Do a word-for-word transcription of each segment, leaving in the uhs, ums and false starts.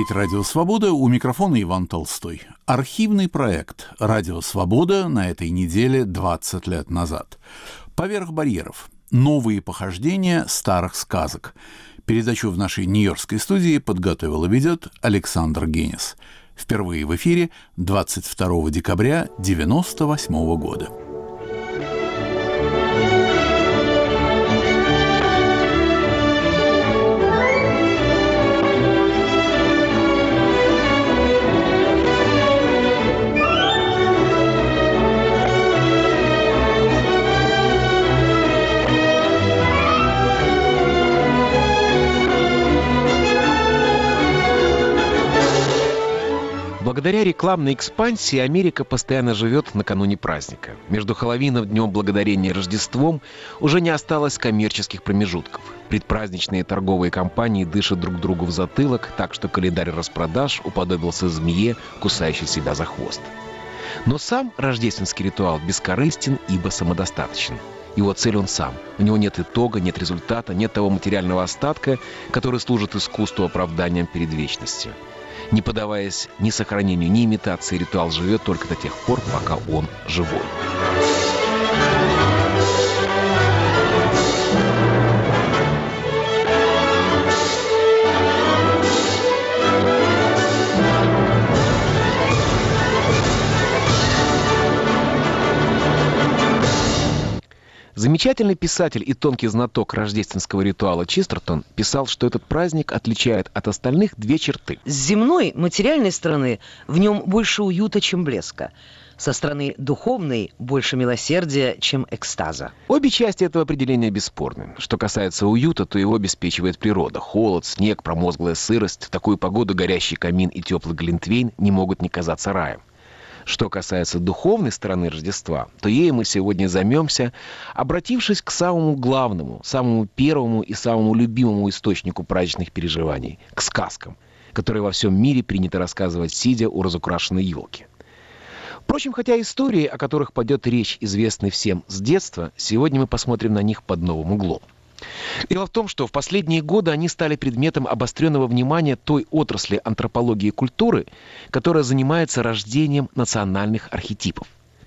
говорит «Радио Свобода», у микрофона Иван Толстой. Архивный проект «Радио Свобода» на этой неделе двадцать лет назад. «Поверх барьеров. Новые похождения старых сказок». Передачу в нашей нью-йоркской студии подготовил и ведет Александр Генис. Впервые в эфире двадцать второго декабря девяносто восьмого года. Благодаря рекламной экспансии Америка постоянно живет накануне праздника. Между Хэллоуином, Днем Благодарения и Рождеством уже не осталось коммерческих промежутков. Предпраздничные торговые компании дышат друг другу в затылок, так что календарь распродаж уподобился змее, кусающей себя за хвост. Но сам рождественский ритуал бескорыстен, ибо самодостаточен. Его цель он сам. У него нет итога, нет результата, нет того материального остатка, который служит искусству оправданием перед вечностью. Не поддаваясь ни сохранению, ни имитации, ритуал живет только до тех пор, пока он живой. Замечательный писатель и тонкий знаток рождественского ритуала Честертон писал, что этот праздник отличает от остальных две черты. С земной, материальной стороны в нем больше уюта, чем блеска. Со стороны духовной больше милосердия, чем экстаза. Обе части этого определения бесспорны. Что касается уюта, то его обеспечивает природа. Холод, снег, промозглая сырость. В такую погоду горящий камин и теплый глинтвейн не могут не казаться раем. Что касается духовной стороны Рождества, то ей мы сегодня займемся, обратившись к самому главному, самому первому и самому любимому источнику праздничных переживаний – к сказкам, которые во всем мире принято рассказывать, сидя у разукрашенной елки. Впрочем, хотя истории, о которых пойдет речь, известны всем с детства, сегодня мы посмотрим на них под новым углом. Дело в том, что в последние годы они стали предметом обостренного внимания той отрасли антропологии и культуры, которая занимается рождением национальных архетипов.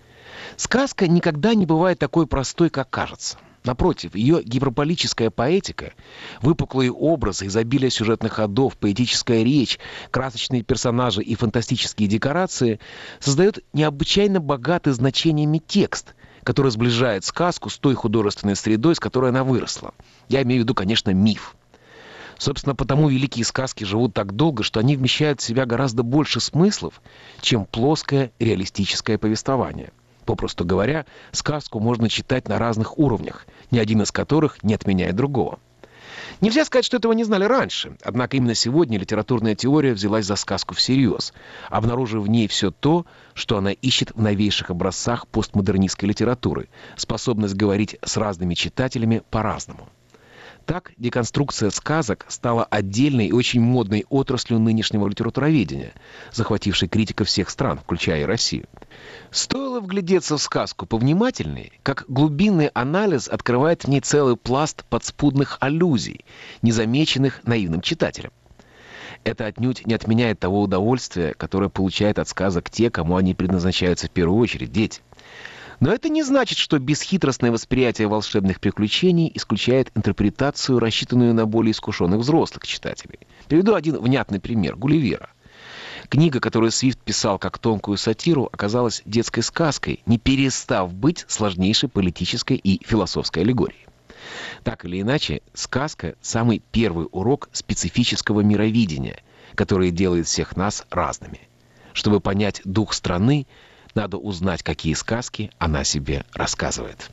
Сказка никогда не бывает такой простой, как кажется. Напротив, ее гиперболическая поэтика, выпуклые образы, изобилие сюжетных ходов, поэтическая речь, красочные персонажи и фантастические декорации создают необычайно богатый значениями текст, который сближает сказку с той художественной средой, с которой она выросла. Я имею в виду, конечно, миф. Собственно, потому великие сказки живут так долго, что они вмещают в себя гораздо больше смыслов, чем плоское реалистическое повествование. Попросту говоря, сказку можно читать на разных уровнях, ни один из которых не отменяет другого. Нельзя сказать, что этого не знали раньше, однако именно сегодня литературная теория взялась за сказку всерьез, обнаружив в ней все то, что она ищет в новейших образцах постмодернистской литературы, способность говорить с разными читателями по-разному. Так, деконструкция сказок стала отдельной и очень модной отраслью нынешнего литературоведения, захватившей критиков всех стран, включая и Россию. Стоило вглядеться в сказку повнимательнее, как глубинный анализ открывает в ней целый пласт подспудных аллюзий, незамеченных наивным читателем. Это отнюдь не отменяет того удовольствия, которое получают от сказок те, кому они предназначаются в первую очередь, дети. Но это не значит, что бесхитростное восприятие волшебных приключений исключает интерпретацию, рассчитанную на более искушенных взрослых читателей. Приведу один внятный пример – «Гулливера». Книга, которую Свифт писал как тонкую сатиру, оказалась детской сказкой, не перестав быть сложнейшей политической и философской аллегорией. Так или иначе, сказка – самый первый урок специфического мировидения, который делает всех нас разными. Чтобы понять дух страны, надо узнать, какие сказки она себе рассказывает.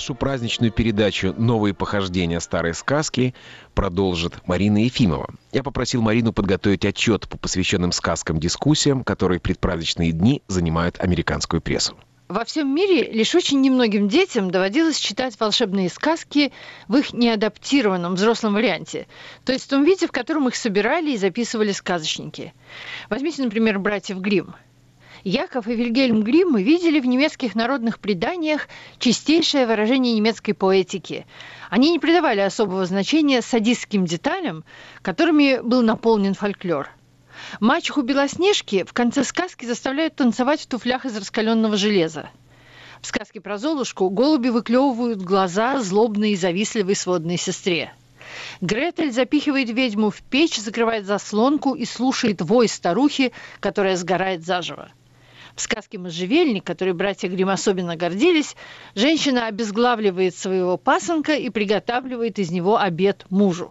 Нашу праздничную передачу «Новые похождения старой сказки» продолжит Марина Ефимова. Я попросил Марину подготовить отчет по посвященным сказкам-дискуссиям, которые в предпраздничные дни занимают американскую прессу. Во всем мире лишь очень немногим детям доводилось читать волшебные сказки в их неадаптированном взрослом варианте, то есть в том виде, в котором их собирали и записывали сказочники. Возьмите, например, братьев Гримм. Яков и Вильгельм Гриммы видели в немецких народных преданиях чистейшее выражение немецкой поэтики. Они не придавали особого значения садистским деталям, которыми был наполнен фольклор. Мачеху Белоснежки в конце сказки заставляют танцевать в туфлях из раскаленного железа. В сказке про Золушку голуби выклевывают глаза злобной и завистливой сводной сестре. Гретель запихивает ведьму в печь, закрывает заслонку и слушает вой старухи, которая сгорает заживо. В сказке «Можжевельник», которой братья Гримм особенно гордились, женщина обезглавливает своего пасынка и приготавливает из него обед мужу.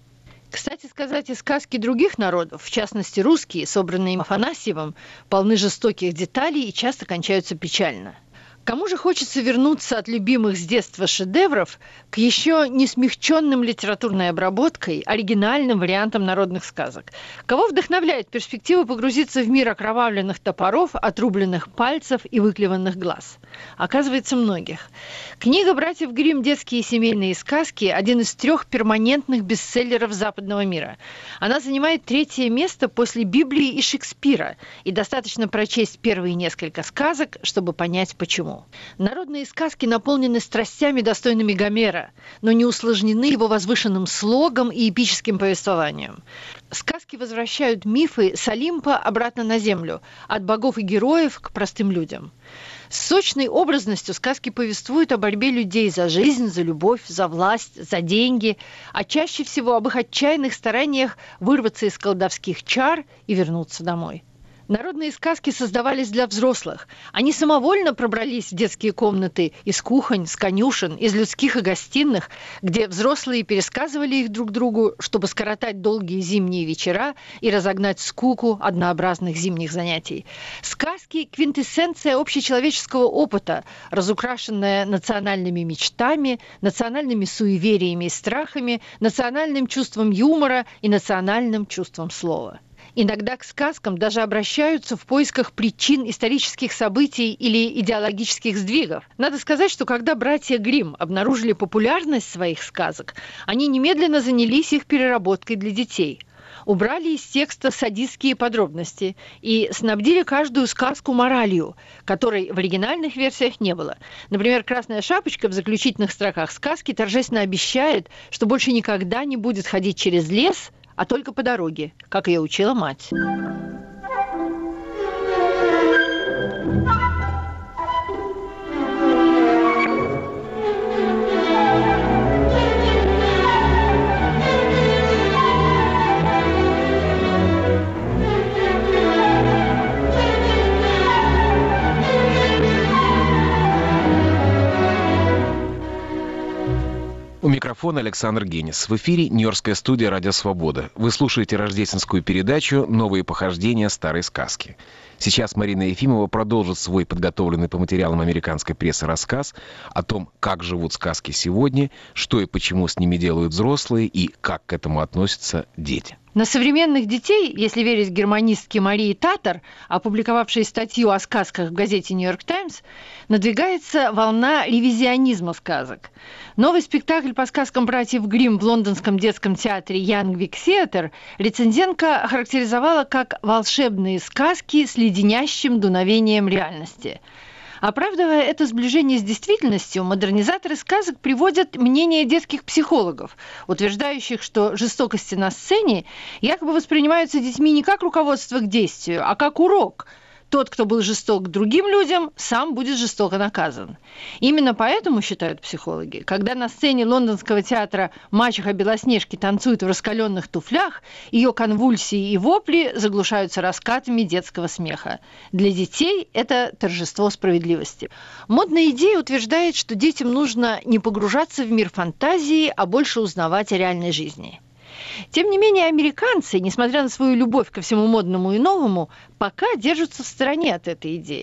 Кстати сказать, и сказки других народов, в частности русские, собранные Афанасьевым, полны жестоких деталей и часто кончаются печально. Кому же хочется вернуться от любимых с детства шедевров к еще не смягченным литературной обработкой, оригинальным вариантам народных сказок? Кого вдохновляет перспектива погрузиться в мир окровавленных топоров, отрубленных пальцев и выклеванных глаз? Оказывается, многих. Книга братьев Гримм «Детские и семейные сказки» – один из трех перманентных бестселлеров западного мира. Она занимает третье место после Библии и Шекспира, и достаточно прочесть первые несколько сказок, чтобы понять, почему. Народные сказки наполнены страстями, достойными Гомера, но не усложнены его возвышенным слогом и эпическим повествованием. Сказки возвращают мифы с Олимпа обратно на землю, от богов и героев к простым людям. С сочной образностью сказки повествуют о борьбе людей за жизнь, за любовь, за власть, за деньги, а чаще всего об их отчаянных стараниях вырваться из колдовских чар и вернуться домой. Народные сказки создавались для взрослых. Они самовольно пробрались в детские комнаты из кухонь, с конюшен, из людских и гостиных, где взрослые пересказывали их друг другу, чтобы скоротать долгие зимние вечера и разогнать скуку однообразных зимних занятий. Сказки – квинтэссенция общечеловеческого опыта, разукрашенная национальными мечтами, национальными суевериями и страхами, национальным чувством юмора и национальным чувством слова. Иногда к сказкам даже обращаются в поисках причин исторических событий или идеологических сдвигов. Надо сказать, что когда братья Гримм обнаружили популярность своих сказок, они немедленно занялись их переработкой для детей. Убрали из текста садистские подробности и снабдили каждую сказку моралью, которой в оригинальных версиях не было. Например, «Красная шапочка» в заключительных строках сказки торжественно обещает, что больше никогда не будет ходить через лес, а только по дороге, как ее учила мать. У микрофона Александр Генис. В эфире Нью-Йоркская студия «Радио Свобода». Вы слушаете рождественскую передачу «Новые похождения старой сказки». Сейчас Марина Ефимова продолжит свой подготовленный по материалам американской прессы рассказ о том, как живут сказки сегодня, что и почему с ними делают взрослые и как к этому относятся дети. На современных детей, если верить германистке Марии Татар, опубликовавшей статью о сказках в газете «Нью-Йорк Таймс», надвигается волна ревизионизма сказок. Новый спектакль по сказкам братьев Гримм в лондонском детском театре Янгвик Theatre рецензентка охарактеризовала как волшебные сказки с леденящим дуновением реальности. Оправдывая это сближение с действительностью, модернизаторы сказок приводят мнение детских психологов, утверждающих, что жестокости на сцене якобы воспринимаются детьми не как руководство к действию, а как урок. Тот, кто был жесток к другим людям, сам будет жестоко наказан. Именно поэтому, считают психологи, когда на сцене лондонского театра мачеха Белоснежки танцует в раскаленных туфлях, ее конвульсии и вопли заглушаются раскатами детского смеха. Для детей это торжество справедливости. Модная идея утверждает, что детям нужно не погружаться в мир фантазии, а больше узнавать о реальной жизни. Тем не менее, американцы, несмотря на свою любовь ко всему модному и новому, пока держатся в стороне от этой идеи.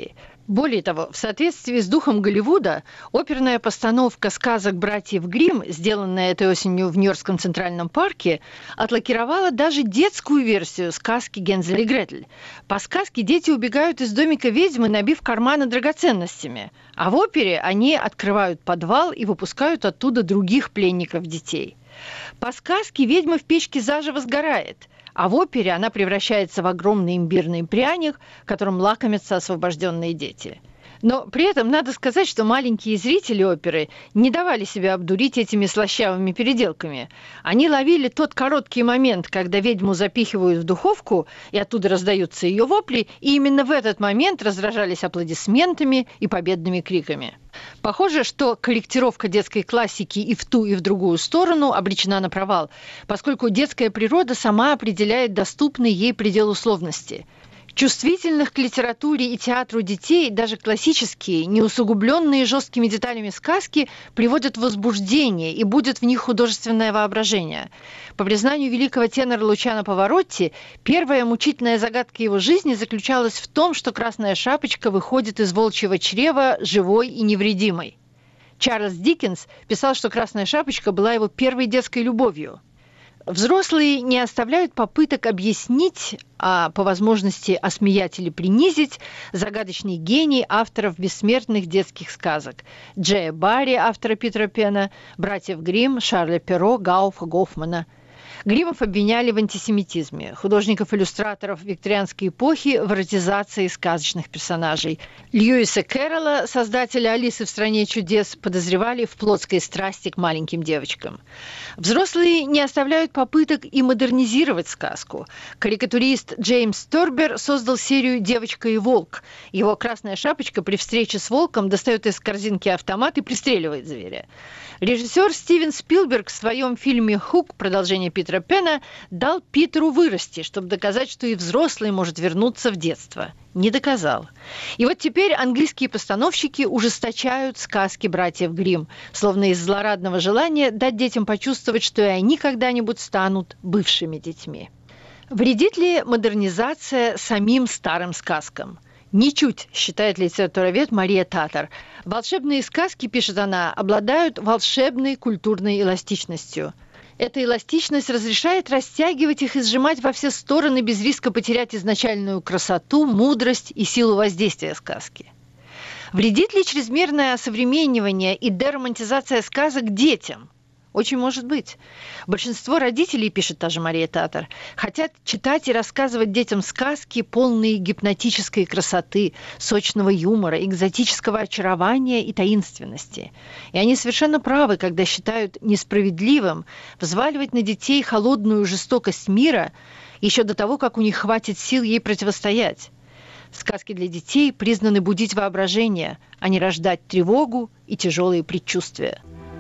Более того, в соответствии с духом Голливуда, оперная постановка сказок «Братьев Гримм», сделанная этой осенью в Нью-Йоркском Центральном парке, отлакировала даже детскую версию сказки «Гензель и Гретель». По сказке дети убегают из домика ведьмы, набив карманы драгоценностями, а в опере они открывают подвал и выпускают оттуда других пленников детей. По сказке ведьма в печке заживо сгорает, а в опере она превращается в огромный имбирный пряник, которым лакомятся освобожденные дети. Но при этом надо сказать, что маленькие зрители оперы не давали себя обдурить этими слащавыми переделками. Они ловили тот короткий момент, когда ведьму запихивают в духовку, и оттуда раздаются ее вопли, и именно в этот момент разражались аплодисментами и победными криками. Похоже, что корректировка детской классики и в ту, и в другую сторону обречена на провал, поскольку детская природа сама определяет доступный ей предел условности. Чувствительных к литературе и театру детей даже классические, не усугубленные жесткими деталями сказки приводят в возбуждение и будет в них художественное воображение. По признанию великого тенора Лучано Паваротти, первая мучительная загадка его жизни заключалась в том, что Красная Шапочка выходит из волчьего чрева живой и невредимой. Чарльз Диккенс писал, что Красная Шапочка была его первой детской любовью. Взрослые не оставляют попыток объяснить, а по возможности осмеять или принизить загадочный гений авторов бессмертных детских сказок. Джея Барри, автора Питера Пена, братьев Гримм, Шарля Перро, Гауфа, Гофмана. Гриммов обвиняли в антисемитизме, художников-иллюстраторов викторианской эпохи в эротизации сказочных персонажей. Льюиса Кэрролла, создателя «Алисы в стране чудес», подозревали в плотской страсти к маленьким девочкам. Взрослые не оставляют попыток и модернизировать сказку. Карикатурист Джеймс Торбер создал серию «Девочка и волк». Его Красная Шапочка при встрече с волком достает из корзинки автомат и пристреливает зверя. Режиссер Стивен Спилберг в своем фильме «Хук. Продолжение Питера Пена» дал Питеру вырасти, чтобы доказать, что и взрослый может вернуться в детство. Не доказал. И вот теперь английские постановщики ужесточают сказки братьев Гримм, словно из злорадного желания дать детям почувствовать, что и они когда-нибудь станут бывшими детьми. Вредит ли модернизация самим старым сказкам? Ничуть, считает литературовед Мария Татар. Волшебные сказки, пишет она, обладают волшебной культурной эластичностью. Эта эластичность разрешает растягивать их и сжимать во все стороны без риска потерять изначальную красоту, мудрость и силу воздействия сказки. Вредит ли чрезмерное осовременивание и деромантизация сказок детям? Очень может быть. Большинство родителей, пишет та же Мария Татар, хотят читать и рассказывать детям сказки, полные гипнотической красоты, сочного юмора, экзотического очарования и таинственности. И они совершенно правы, когда считают несправедливым взваливать на детей холодную жестокость мира еще до того, как у них хватит сил ей противостоять. Сказки для детей признаны будить воображение, а не рождать тревогу и тяжелые предчувствия.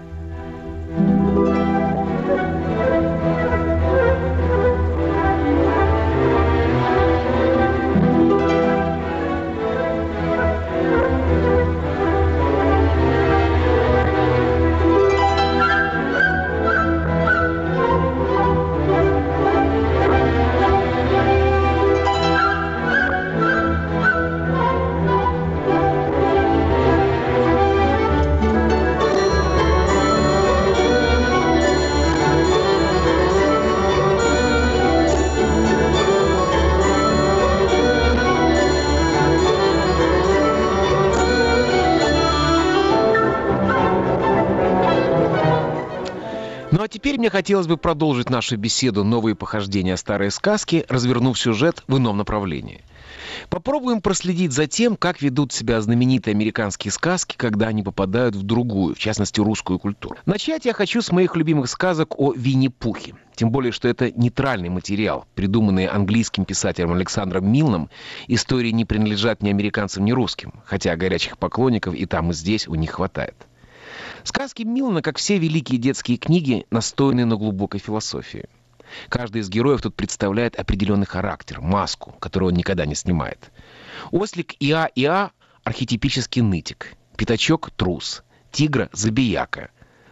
Ну а теперь мне хотелось бы продолжить нашу беседу «Новые похождения старой сказки», развернув сюжет в ином направлении. Попробуем проследить за тем, как ведут себя знаменитые американские сказки, когда они попадают в другую, в частности, русскую культуру. Начать я хочу с моих любимых сказок о Винни-Пухе. Тем более, что это нейтральный материал, придуманный английским писателем Александром Милном. Истории не принадлежат ни американцам, ни русским, хотя горячих поклонников и там, и здесь у них хватает. Сказки Милна, как все великие детские книги, настроены на глубокой философии. Каждый из героев тут представляет определенный характер, маску, которую он никогда не снимает. Ослик Иа-Иа – архетипический нытик, пятачок – трус, тигра – забияка,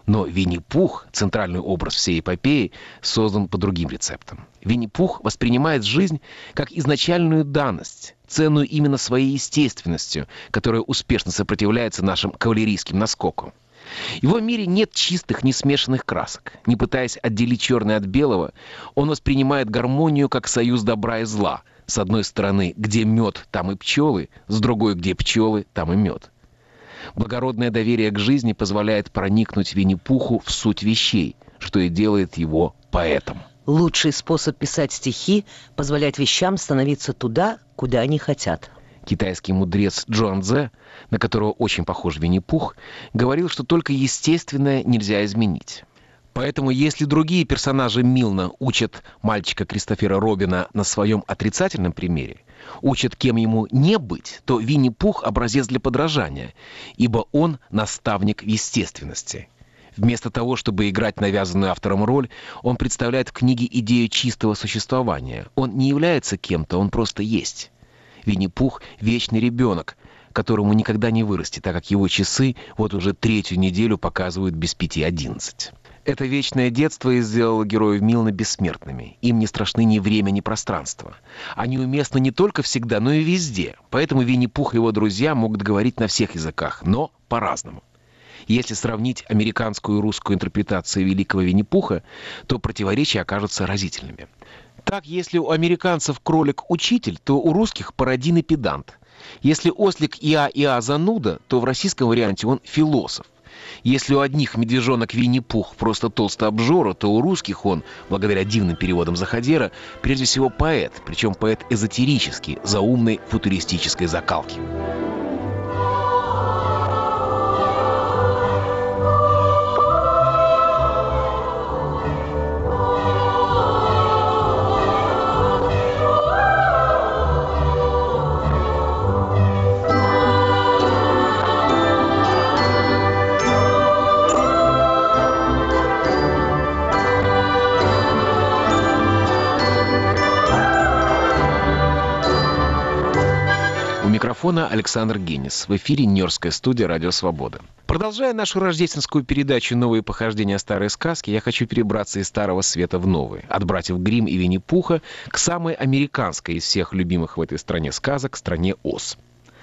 Но Винни-Пух, центральный образ всей эпопеи, создан по другим рецептам. Винни-Пух воспринимает жизнь как изначальную данность, ценную именно своей естественностью, которая успешно сопротивляется нашим кавалерийским наскокам. В его мире нет чистых, несмешанных красок. Не пытаясь отделить черное от белого, он воспринимает гармонию как союз добра и зла. С одной стороны, где мед, там и пчелы, с другой, где пчелы, там и мед. Благородное доверие к жизни позволяет проникнуть Винни-Пуху в суть вещей, что и делает его поэтом. Лучший способ писать стихи – позволять вещам становиться туда, куда они хотят. Китайский мудрец Джуанзе, на которого очень похож Винни-Пух, говорил, что только естественное нельзя изменить. Поэтому, если другие персонажи Милна учат мальчика Кристофера Робина на своем отрицательном примере, учат, кем ему не быть, то Винни-Пух – образец для подражания, ибо он наставник в естественности. Вместо того, чтобы играть навязанную автором роль, он представляет в книге идею чистого существования. Он не является кем-то, он просто есть. Винни-Пух – вечный ребенок, которому никогда не вырасти, так как его часы вот уже третью неделю показывают без пяти одиннадцать. Это вечное детство и сделало героев Милна бессмертными. Им не страшны ни время, ни пространство. Они уместны не только всегда, но и везде. Поэтому Винни-Пух и его друзья могут говорить на всех языках, но по-разному. Если сравнить американскую и русскую интерпретации великого Винни-Пуха, то противоречия окажутся разительными. Так, если у американцев кролик – учитель, то у русских – пародийный педант. Если ослик Иа-Иа зануда, то в российском варианте он философ. Если у одних медвежонок Винни-Пух просто толстый обжора, то у русских он, благодаря дивным переводам Заходера, прежде всего поэт, причем поэт эзотерический, заумной футуристической закалки. Микрофона Александр Генис. В эфире Нью-Йоркская студия «Радио Свобода». Продолжая нашу рождественскую передачу «Новые похождения старой сказки», я хочу перебраться из Старого Света в новый. От братьев Гримм и Винни-Пуха к самой американской из всех любимых в этой стране сказок – стране Оз.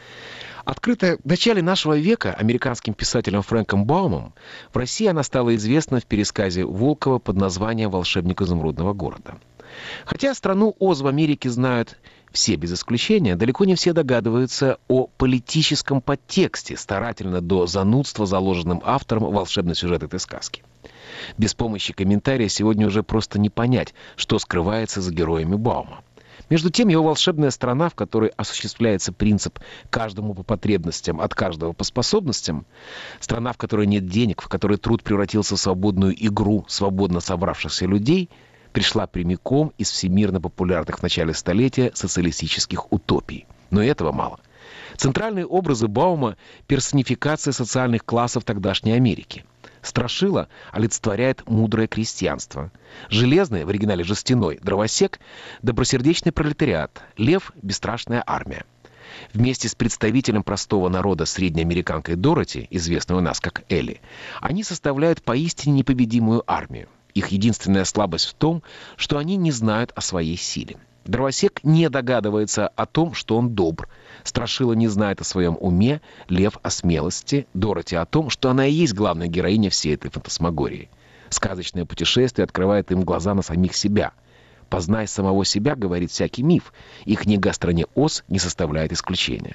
Открытая в начале нашего века американским писателем Фрэнком Баумом, в России она стала известна в пересказе Волкова под названием «Волшебник изумрудного города». Хотя страну Оз в Америке знают все без исключения, далеко не все догадываются о политическом подтексте, старательно до занудства заложенным автором волшебный сюжет этой сказки. Без помощи комментария сегодня уже просто не понять, что скрывается за героями Баума. Между тем, его волшебная страна, в которой осуществляется принцип «каждому по потребностям, от каждого по способностям», страна, в которой нет денег, в которой труд превратился в свободную игру свободно собравшихся людей, пришла прямиком из всемирно популярных в начале столетия социалистических утопий. Но и этого мало. Центральные образы Баума – персонификация социальных классов тогдашней Америки. Страшила олицетворяет мудрое крестьянство. Железный, в оригинале жестяной, дровосек – добросердечный пролетариат. Лев – бесстрашная армия. Вместе с представителем простого народа среднеамериканкой Дороти, известной у нас как Элли, они составляют поистине непобедимую армию. Их единственная слабость в том, что они не знают о своей силе. Дровосек не догадывается о том, что он добр. Страшила не знает о своем уме, Лев о смелости, Дороти о том, что она и есть главная героиня всей этой фантасмагории. Сказочное путешествие открывает им глаза на самих себя. «Познай самого себя», говорит всякий миф, и книга о стране Оз не составляет исключения.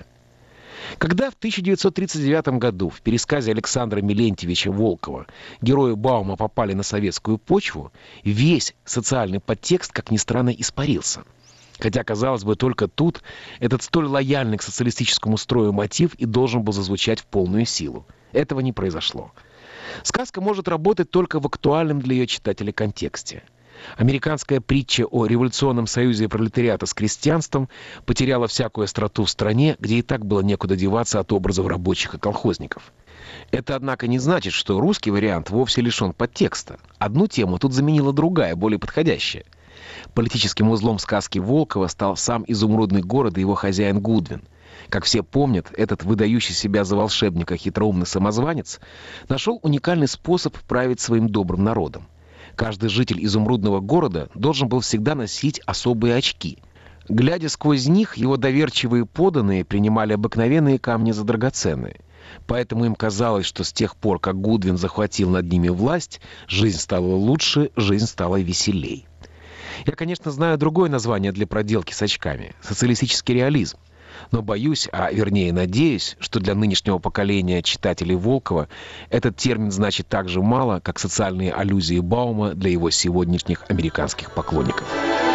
Когда в тысяча девятьсот тридцать девятом году в пересказе Александра Мелентьевича Волкова герои Баума попали на советскую почву, весь социальный подтекст, как ни странно, испарился. Хотя, казалось бы, только тут этот столь лояльный к социалистическому строю мотив и должен был зазвучать в полную силу. Этого не произошло. Сказка может работать только в актуальном для ее читателя контексте. Американская притча о революционном союзе пролетариата с крестьянством потеряла всякую остроту в стране, где и так было некуда деваться от образов рабочих и колхозников. Это, однако, не значит, что русский вариант вовсе лишен подтекста. Одну тему тут заменила другая, более подходящая. Политическим узлом сказки Волкова стал сам изумрудный город и его хозяин Гудвин. Как все помнят, этот выдающий себя за волшебника хитроумный самозванец нашел уникальный способ править своим добрым народом. Каждый житель изумрудного города должен был всегда носить особые очки. Глядя сквозь них, его доверчивые подданные принимали обыкновенные камни за драгоценные. Поэтому им казалось, что с тех пор, как Гудвин захватил над ними власть, жизнь стала лучше, жизнь стала веселей. Я, конечно, знаю другое название для проделки с очками – социалистический реализм. Но боюсь, а вернее надеюсь, что для нынешнего поколения читателей Волкова этот термин значит так же мало, как социальные аллюзии Баума для его сегодняшних американских поклонников.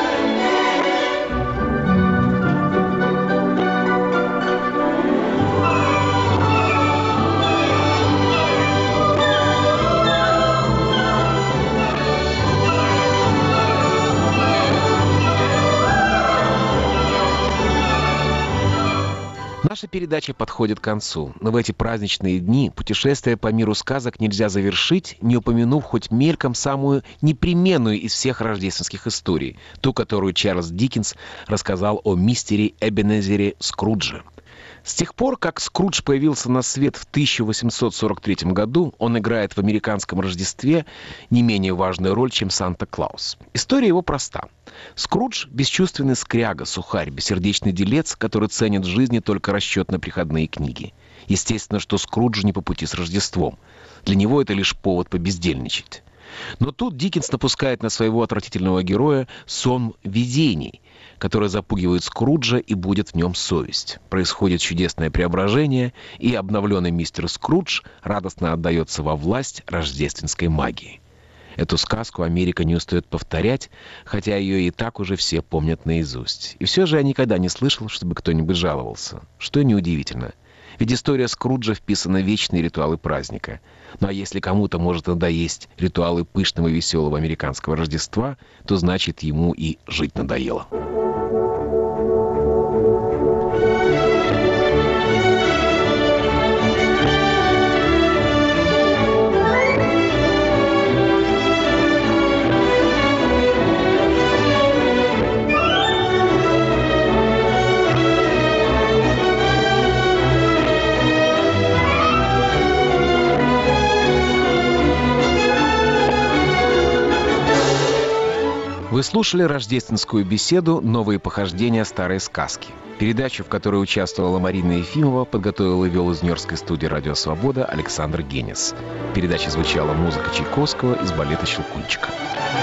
Наша передача подходит к концу, но в эти праздничные дни путешествие по миру сказок нельзя завершить, не упомянув хоть мельком самую непременную из всех рождественских историй, ту, которую Чарльз Диккенс рассказал о мистере Эбенезере Скрудже. С тех пор, как Скрудж появился на свет в тысяча восемьсот сорок третьем году, он играет в американском Рождестве не менее важную роль, чем Санта-Клаус. История его проста. Скрудж – бесчувственный скряга, сухарь, бессердечный делец, который ценит в жизни только расчет на приходные книги. Естественно, что Скруджу не по пути с Рождеством. Для него это лишь повод побездельничать. Но тут Диккенс напускает на своего отвратительного героя сон видений, который запугивает Скруджа, и будет в нем совесть. Происходит чудесное преображение, и обновленный мистер Скрудж радостно отдается во власть рождественской магии. Эту сказку Америка не устает повторять, хотя ее и так уже все помнят наизусть. И все же я никогда не слышал, чтобы кто-нибудь жаловался. Что неудивительно. Ведь история Скруджа вписана в вечные ритуалы праздника. Ну а если кому-то может надоесть ритуалы пышного и веселого американского Рождества, то значит ему и жить надоело. Вы слушали рождественскую беседу «Новые похождения старой сказки». Передачу, в которой участвовала Марина Ефимова, подготовил и вел из Нью-Йоркской студии «Радио Свобода» Александр Генис. В передаче звучала музыка Чайковского из балета «Щелкунчик».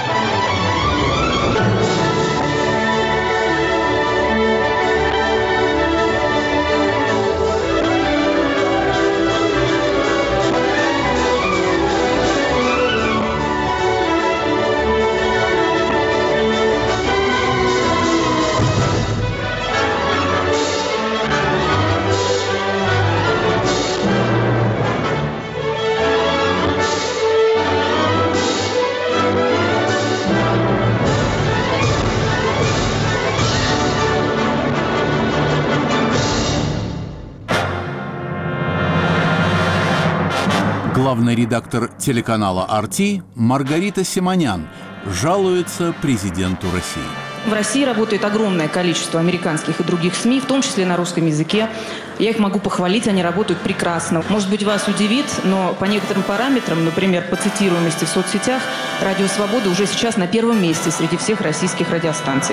Главный редактор телеканала ар ти Маргарита Симонян жалуется президенту России. В России работает огромное количество американских и других СМИ, в том числе на русском языке. Я их могу похвалить, они работают прекрасно. Может быть, вас удивит, но по некоторым параметрам, например, по цитируемости в соцсетях, «Радио Свобода» уже сейчас на первом месте среди всех российских радиостанций.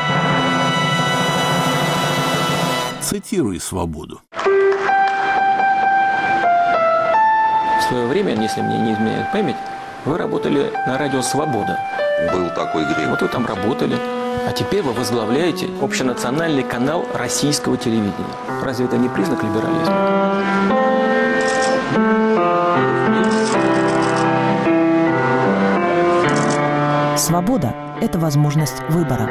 Цитируй «Свободу». В свое время, если мне не изменяет память, вы работали на радио «Свобода». Был такой грех. Вот вы там работали. А теперь вы возглавляете общенациональный канал российского телевидения. Разве это не признак либерализма? Свобода – это возможность выбора.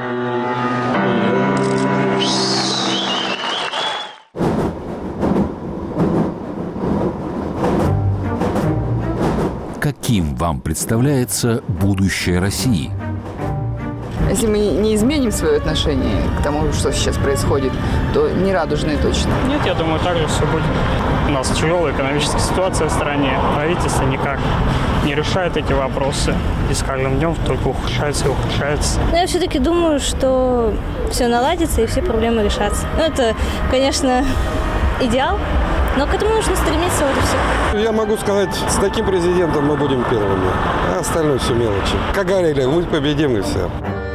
Каким вам представляется будущее России? Если мы не изменим свое отношение к тому, что сейчас происходит, то не радужное точно. Нет, я думаю, так же все будет. У нас тяжелая экономическая ситуация в стране. Правительство никак не решает эти вопросы. И с каждым днем только ухудшается и ухудшается. Но я все-таки думаю, что все наладится и все проблемы решатся. Ну, это, конечно, идеал, но к этому нужно стремиться, вот и все. Я могу сказать, с таким президентом мы будем первыми, а остальное все мелочи. Как говорили, мы победим и все.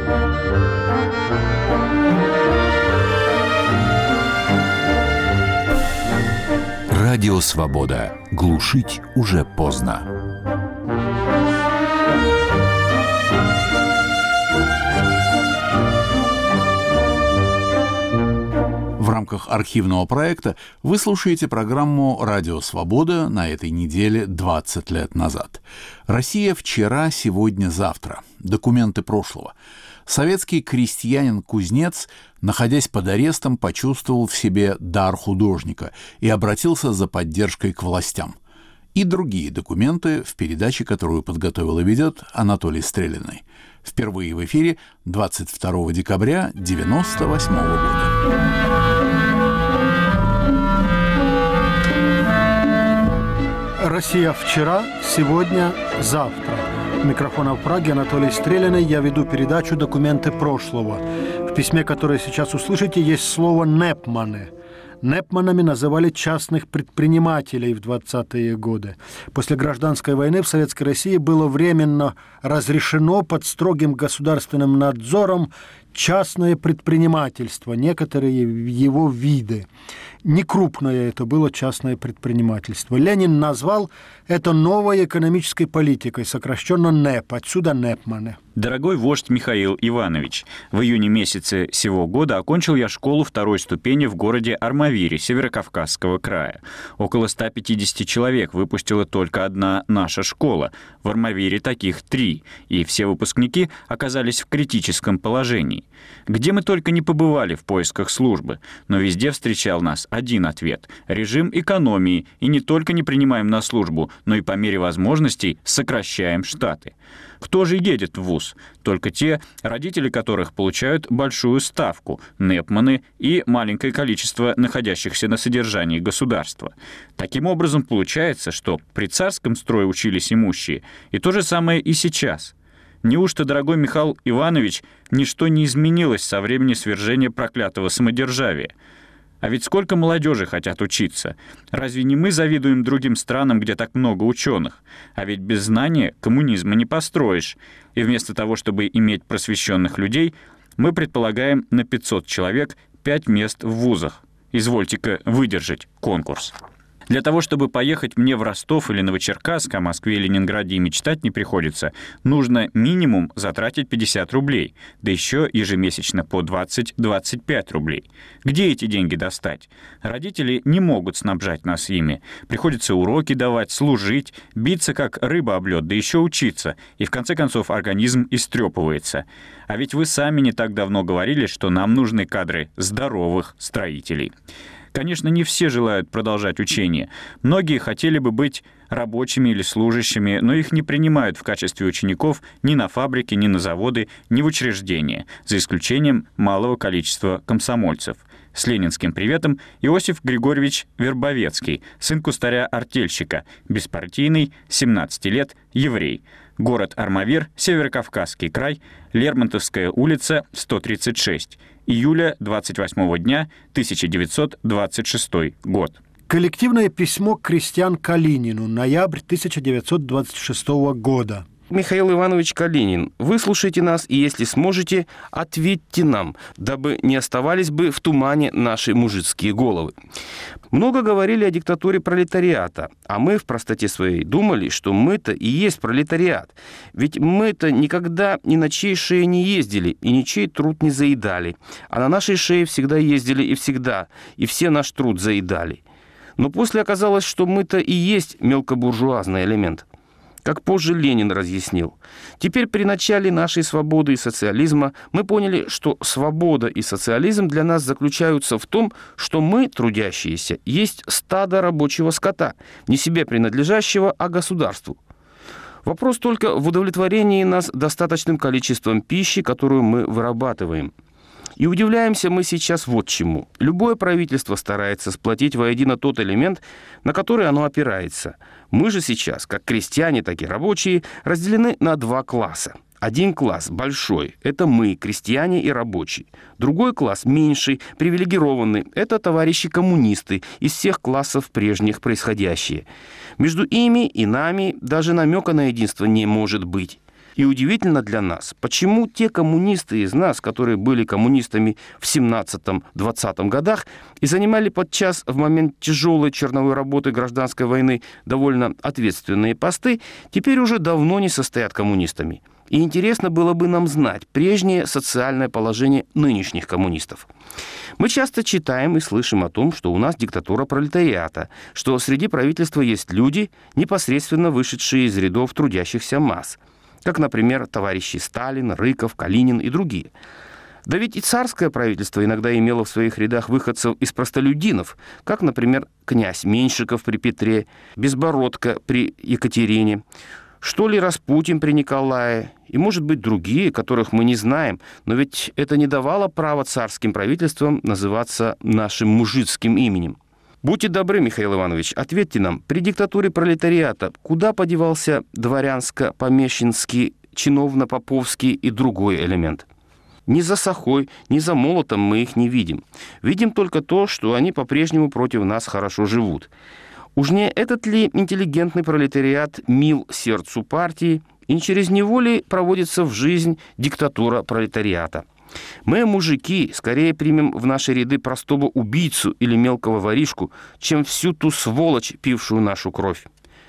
Радио «Свобода». Глушить уже поздно. В рамках архивного проекта вы слушаете программу «Радио Свобода» на этой неделе двадцать лет назад. Россия вчера, сегодня, завтра. Документы прошлого. Советский крестьянин-кузнец, находясь под арестом, почувствовал в себе дар художника и обратился за поддержкой к властям. И другие документы в передаче, которую подготовил и ведет Анатолий Стрелиный. Впервые в эфире двадцать второго декабря девяносто восьмого года. Россия вчера, сегодня, завтра. У микрофона в Праге Анатолий Стрелиный. Я веду передачу «Документы прошлого». В письме, которое сейчас услышите, есть слово «непманы». Непманами называли частных предпринимателей в двадцатые годы. После гражданской войны в Советской России было временно разрешено под строгим государственным надзором частное предпринимательство, некоторые его виды. Некрупное это было частное предпринимательство. Ленин назвал это новой экономической политикой, сокращенно НЭП, отсюда непманы. Дорогой вождь Михаил Иванович, в июне месяце сего года окончил я школу второй ступени в городе Армавире Северокавказского края. Около ста пятидесяти человек выпустила только одна наша школа. В Армавире таких три, и все выпускники оказались в критическом положении. Где мы только не побывали в поисках службы, но везде встречал нас один ответ – режим экономии, и не только не принимаем на службу, но и по мере возможностей сокращаем штаты. Кто же едет в вуз? Только те, родители которых получают большую ставку, непманы и маленькое количество находящихся на содержании государства. Таким образом, получается, что при царском строе учились имущие, и то же самое и сейчас. Неужто, дорогой Михаил Иванович, ничто не изменилось со времени свержения проклятого самодержавия? А ведь сколько молодежи хотят учиться? Разве не мы завидуем другим странам, где так много ученых? А ведь без знания коммунизма не построишь. И вместо того, чтобы иметь просвещенных людей, мы предполагаем на пятьсот человек пять мест в вузах. Извольте-ка выдержать конкурс. Для того, чтобы поехать мне в Ростов или Новочеркасск, о Москве и Ленинграде и мечтать не приходится, нужно минимум затратить пятьдесят рублей, да еще ежемесячно по двадцать-двадцать пять рублей. Где эти деньги достать? Родители не могут снабжать нас ими. Приходится уроки давать, служить, биться как рыба об лед, да еще учиться. И в конце концов организм истрепывается. А ведь вы сами не так давно говорили, что нам нужны кадры здоровых строителей. Конечно, не все желают продолжать учение. Многие хотели бы быть рабочими или служащими, но их не принимают в качестве учеников ни на фабрики, ни на заводы, ни в учреждения, за исключением малого количества комсомольцев. С ленинским приветом Иосиф Григорьевич Вербовецкий, сын кустаря-артельщика, беспартийный, семнадцати лет, еврей. Город Армавир, Северокавказский край, Лермонтовская улица, сто тридцать шесть. Июля двадцать восьмого дня, тысяча девятьсот двадцать шестой год. Коллективное письмо к крестьян Калинину, ноябрь тысяча девятьсот двадцать шестого года. Михаил Иванович Калинин, выслушайте нас и, если сможете, ответьте нам, дабы не оставались бы в тумане наши мужицкие головы. Много говорили о диктатуре пролетариата, а мы в простоте своей думали, что мы-то и есть пролетариат. Ведь мы-то никогда ни на чьей шее не ездили и ничей труд не заедали, а на нашей шее всегда ездили и всегда, и все наш труд заедали. Но после оказалось, что мы-то и есть мелкобуржуазный элемент. Как позже Ленин разъяснил. Теперь при начале нашей свободы и социализма мы поняли, что свобода и социализм для нас заключаются в том, что мы, трудящиеся, есть стадо рабочего скота, не себе принадлежащего, а государству. Вопрос только в удовлетворении нас достаточным количеством пищи, которую мы вырабатываем. И удивляемся мы сейчас вот чему. Любое правительство старается сплотить воедино тот элемент, на который оно опирается. Мы же сейчас, как крестьяне, так и рабочие, разделены на два класса. Один класс, большой, это мы, крестьяне и рабочие. Другой класс, меньший, привилегированный, это товарищи-коммунисты из всех классов прежних происходящие. Между ими и нами даже намека на единство не может быть. И удивительно для нас, почему те коммунисты из нас, которые были коммунистами в семнадцатом-двадцатом годах и занимали подчас в момент тяжелой черновой работы гражданской войны довольно ответственные посты, теперь уже давно не состоят коммунистами. И интересно было бы нам знать прежнее социальное положение нынешних коммунистов. Мы часто читаем и слышим о том, что у нас диктатура пролетариата, что среди правительства есть люди, непосредственно вышедшие из рядов трудящихся масс, как, например, товарищи Сталин, Рыков, Калинин и другие. Да ведь и царское правительство иногда имело в своих рядах выходцев из простолюдинов, как, например, князь Меньшиков при Петре, Безбородко при Екатерине, что ли Распутин при Николае, и, может быть, другие, которых мы не знаем, но ведь это не давало права царским правительствам называться нашим мужицким именем. Будьте добры, Михаил Иванович, ответьте нам, при диктатуре пролетариата куда подевался дворянско-помещинский, чиновно-поповский и другой элемент? Ни за сахой, ни за молотом мы их не видим. Видим только то, что они по-прежнему против нас хорошо живут. Уж не этот ли интеллигентный пролетариат мил сердцу партии, и не через него ли проводится в жизнь диктатура пролетариата? Мы, мужики, скорее примем в наши ряды простого убийцу или мелкого воришку, чем всю ту сволочь, пившую нашу кровь.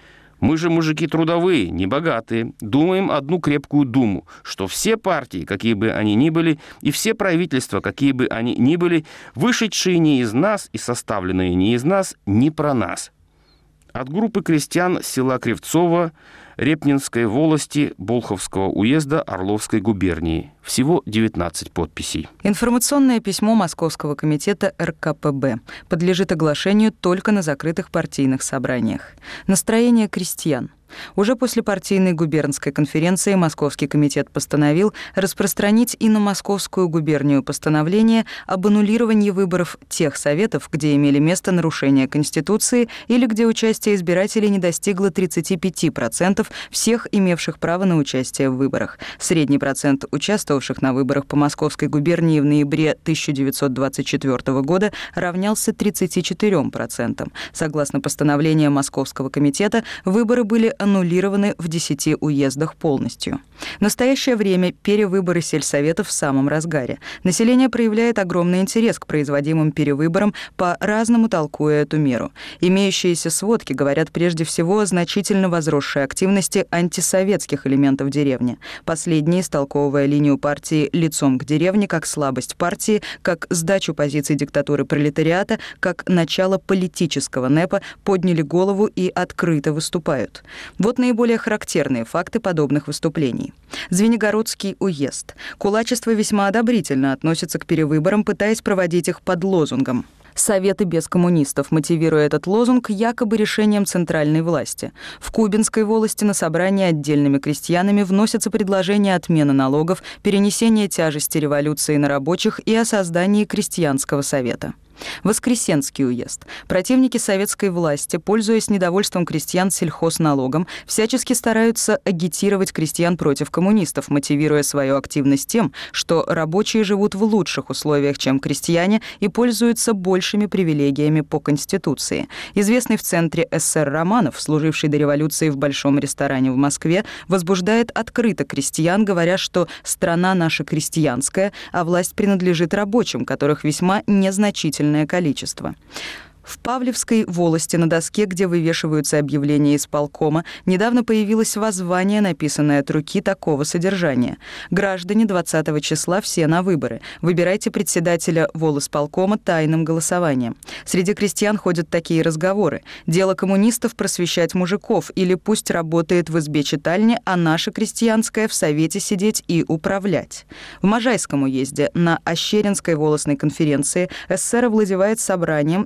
Мы же мужики трудовые, небогатые, думаем одну крепкую думу, что все партии, какие бы они ни были, и все правительства, какие бы они ни были, вышедшие не из нас и составленные не из нас, не про нас. От группы крестьян села Кривцово, Репнинской волости, Болховского уезда Орловской губернии. Всего девятнадцать подписей. Информационное письмо Московского комитета эр ка пэ бэ подлежит оглашению только на закрытых партийных собраниях. Настроение крестьян. Уже после партийной губернской конференции Московский комитет постановил распространить и на Московскую губернию постановление об аннулировании выборов тех советов, где имели место нарушения Конституции или где участие избирателей не достигло тридцати пяти процентов всех имевших право на участие в выборах. Средний процент участвовавших на выборах по Московской губернии в ноябре тысяча девятьсот двадцать четвёртого года равнялся тридцати четырем процентам. Согласно постановлению Московского комитета, выборы были аннулированы в десяти уездах полностью. В настоящее время перевыборы сельсоветов в самом разгаре. Население проявляет огромный интерес к производимым перевыборам, по-разному толкуя эту меру. Имеющиеся сводки говорят прежде всего о значительно возросшей активности антисоветских элементов деревни. Последние, истолковывая линию партии лицом к деревне, как слабость партии, как сдачу позиций диктатуры пролетариата, как начало политического НЭПа, подняли голову и открыто выступают. Вот наиболее характерные факты подобных выступлений. Звенигородский уезд. Кулачество весьма одобрительно относится к перевыборам, пытаясь проводить их под лозунгом «Советы без коммунистов», мотивируя этот лозунг якобы решением центральной власти. В Кубинской волости на собрании отдельными крестьянами вносятся предложения отмены налогов, перенесения тяжести революции на рабочих и о создании крестьянского совета. Воскресенский уезд. Противники советской власти, пользуясь недовольством крестьян сельхозналогом, всячески стараются агитировать крестьян против коммунистов, мотивируя свою активность тем, что рабочие живут в лучших условиях, чем крестьяне, и пользуются большими привилегиями по Конституции. Известный в центре эс эс эр Романов, служивший до революции в большом ресторане в Москве, возбуждает открыто крестьян, говоря, что страна наша крестьянская, а власть принадлежит рабочим, которых весьма незначительно количество. В Павловской волости на доске, где вывешиваются объявления исполкома, недавно появилось воззвание, написанное от руки такого содержания. «Граждане, двадцатого числа все на выборы. Выбирайте председателя волисполкома тайным голосованием». Среди крестьян ходят такие разговоры. «Дело коммунистов просвещать мужиков» или «пусть работает в избе читальни, а наша крестьянская в совете сидеть и управлять». В Можайском уезде на Ощеринской волостной конференции эс эс эр овладевает собранием и проводит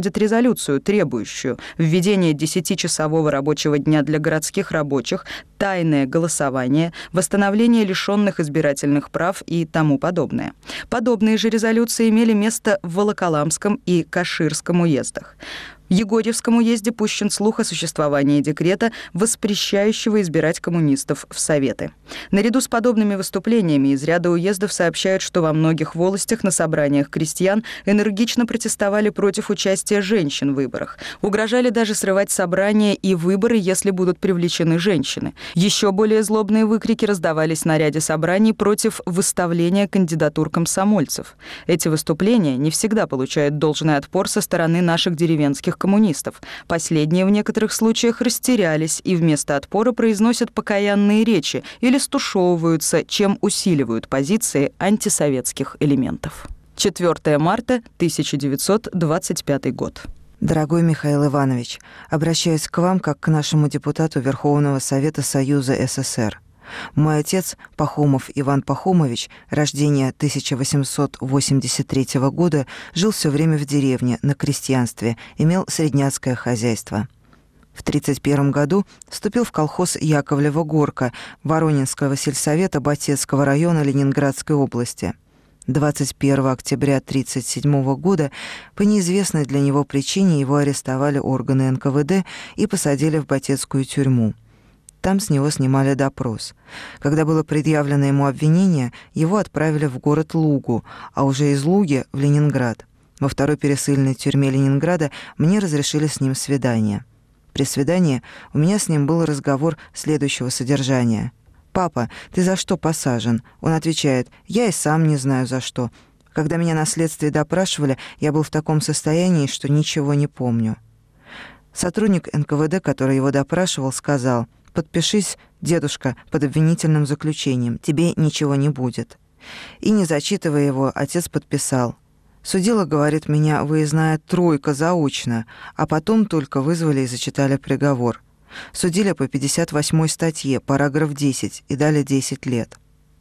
вводит резолюцию, требующую введение десятичасового рабочего дня для городских рабочих, тайное голосование, восстановление лишенных избирательных прав и тому подобное. Подобные же резолюции имели место в Волоколамском и Каширском уездах. В Егорьевском уезде пущен слух о существовании декрета, воспрещающего избирать коммунистов в Советы. Наряду с подобными выступлениями из ряда уездов сообщают, что во многих волостях на собраниях крестьян энергично протестовали против участия женщин в выборах. Угрожали даже срывать собрания и выборы, если будут привлечены женщины. Еще более злобные выкрики раздавались на ряде собраний против выставления кандидатур комсомольцев. Эти выступления не всегда получают должный отпор со стороны наших деревенских коммунистов. Последние в некоторых случаях растерялись и вместо отпора произносят покаянные речи или стушевываются, чем усиливают позиции антисоветских элементов. четвёртого марта тысяча девятьсот двадцать пятый год. Дорогой Михаил Иванович, обращаюсь к вам как к нашему депутату Верховного Совета Союза СССР. Мой отец, Пахомов Иван Пахомович, рождения тысяча восемьсот восемьдесят третьего года, жил все время в деревне, на крестьянстве, имел средняцкое хозяйство. В тридцать первом году вступил в колхоз Яковлева-Горка Воронинского сельсовета Батецкого района Ленинградской области. двадцать первого октября тридцать седьмого года по неизвестной для него причине его арестовали органы эн ка вэ дэ и посадили в Батецкую тюрьму. Там с него снимали допрос. Когда было предъявлено ему обвинение, его отправили в город Лугу, а уже из Луги в Ленинград. Во второй пересыльной тюрьме Ленинграда мне разрешили с ним свидание. При свидании у меня с ним был разговор следующего содержания. «Папа, ты за что посажен?» Он отвечает: «Я и сам не знаю за что. Когда меня на следствии допрашивали, я был в таком состоянии, что ничего не помню». Сотрудник эн ка вэ дэ, который его допрашивал, сказал: «Подпишись, дедушка, под обвинительным заключением, тебе ничего не будет». И, не зачитывая его, отец подписал. Судила, говорит, меня выездная тройка заочно, а потом только вызвали и зачитали приговор. Судили по пятьдесят восьмой статье, параграф десять, и дали десять лет.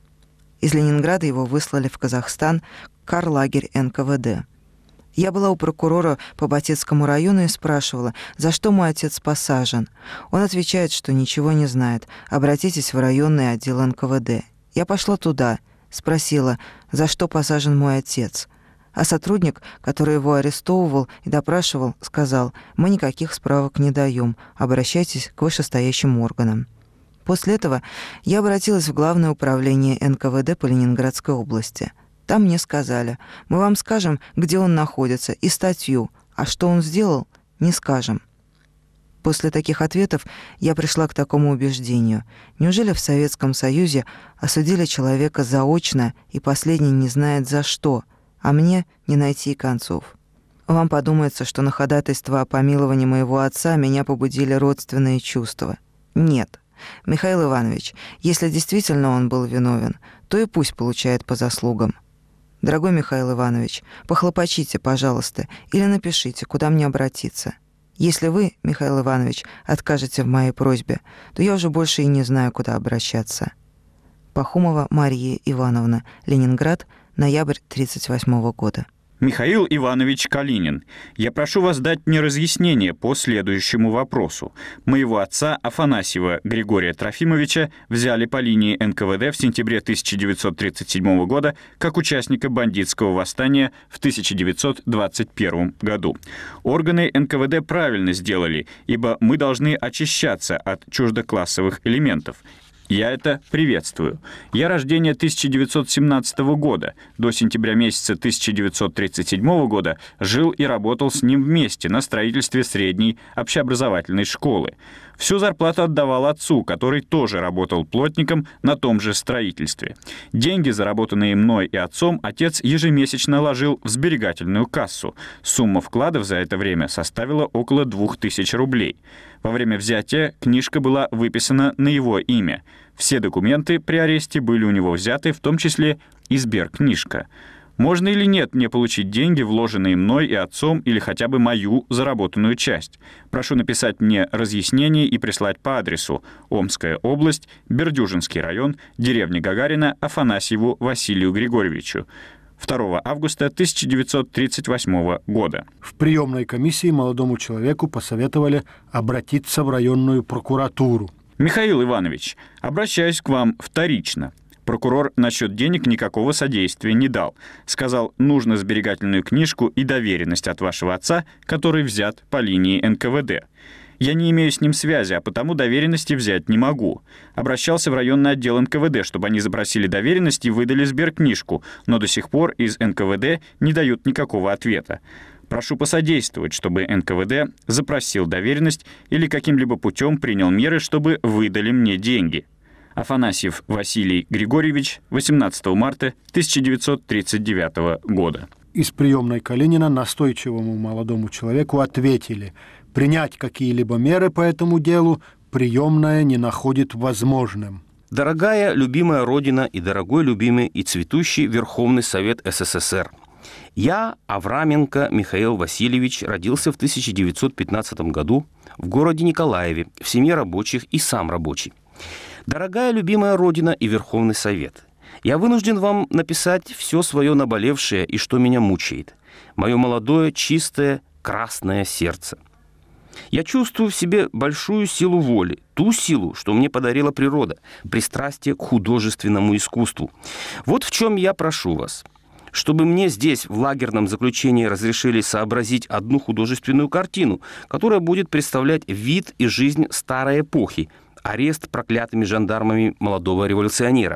Из Ленинграда его выслали в Казахстан, карлагерь эн ка вэ дэ. Я была у прокурора по Батецкому району и спрашивала, за что мой отец посажен. Он отвечает, что ничего не знает. Обратитесь в районный отдел эн ка вэ дэ. Я пошла туда, спросила, за что посажен мой отец. А сотрудник, который его арестовывал и допрашивал, сказал: «Мы никаких справок не даем. Обращайтесь к вышестоящим органам». После этого я обратилась в Главное управление эн ка вэ дэ по Ленинградской области. Там мне сказали: «Мы вам скажем, где он находится, и статью, а что он сделал, не скажем». После таких ответов я пришла к такому убеждению. Неужели в Советском Союзе осудили человека заочно, и последний не знает за что, а мне не найти концов? Вам подумается, что на ходатайство о помиловании моего отца меня побудили родственные чувства. Нет. Михаил Иванович, если действительно он был виновен, то и пусть получает по заслугам. Дорогой Михаил Иванович, похлопочите, пожалуйста, или напишите, куда мне обратиться. Если вы, Михаил Иванович, откажете в моей просьбе, то я уже больше и не знаю, куда обращаться. Пахомова Мария Ивановна, Ленинград, ноябрь тридцать восьмого года. Михаил Иванович Калинин, я прошу вас дать мне разъяснение по следующему вопросу. Моего отца Афанасьева Григория Трофимовича взяли по линии эн ка вэ дэ в сентябре тысяча девятьсот тридцать седьмого года как участника бандитского восстания в тысяча девятьсот двадцать первом году. Органы эн ка вэ дэ правильно сделали, ибо мы должны очищаться от чуждоклассовых элементов. Я это приветствую. Я рождения тысяча девятьсот семнадцатого года. До сентября месяца тысяча девятьсот тридцать седьмого года жил и работал с ним вместе на строительстве средней общеобразовательной школы. Всю зарплату отдавал отцу, который тоже работал плотником на том же строительстве. Деньги, заработанные мной и отцом, отец ежемесячно ложил в сберегательную кассу. Сумма вкладов за это время составила около двух тысяч рублей. Во время взятия книжка была выписана на его имя. Все документы при аресте были у него взяты, в том числе и сберкнижка. Можно или нет мне получить деньги, вложенные мной и отцом, или хотя бы мою заработанную часть? Прошу написать мне разъяснение и прислать по адресу: Омская область, Бердюжинский район, деревня Гагарина, Афанасьеву Василию Григорьевичу. второго августа тысяча девятьсот тридцать восьмого года. В приемной комиссии молодому человеку посоветовали обратиться в районную прокуратуру. Михаил Иванович, обращаюсь к вам вторично. Прокурор насчет денег никакого содействия не дал. Сказал, нужно сберегательную книжку и доверенность от вашего отца, который взят по линии эн ка вэ дэ. Я не имею с ним связи, а потому доверенности взять не могу. Обращался в районный отдел эн ка вэ дэ, чтобы они запросили доверенность и выдали сберкнижку, но до сих пор из эн ка вэ дэ не дают никакого ответа. Прошу посодействовать, чтобы эн ка вэ дэ запросил доверенность или каким-либо путем принял меры, чтобы выдали мне деньги. Афанасьев Василий Григорьевич, восемнадцатого марта тысяча девятьсот тридцать девятого года. Из приемной Калинина настойчивому молодому человеку ответили: принять какие-либо меры по этому делу приемная не находит возможным. Дорогая, любимая Родина и дорогой, любимый и цветущий Верховный Совет эс эс эс эр. Я, Авраменко Михаил Васильевич, родился в тысяча девятьсот пятнадцатом году в городе Николаеве, в семье рабочих и сам рабочий. Дорогая, любимая Родина и Верховный Совет, я вынужден вам написать все свое наболевшее и что меня мучает. Мое молодое, чистое, красное сердце. Я чувствую в себе большую силу воли, ту силу, что мне подарила природа, пристрастие к художественному искусству. Вот в чем я прошу вас. Чтобы мне здесь, в лагерном заключении, разрешили сообразить одну художественную картину, которая будет представлять вид и жизнь старой эпохи, арест проклятыми жандармами молодого революционера.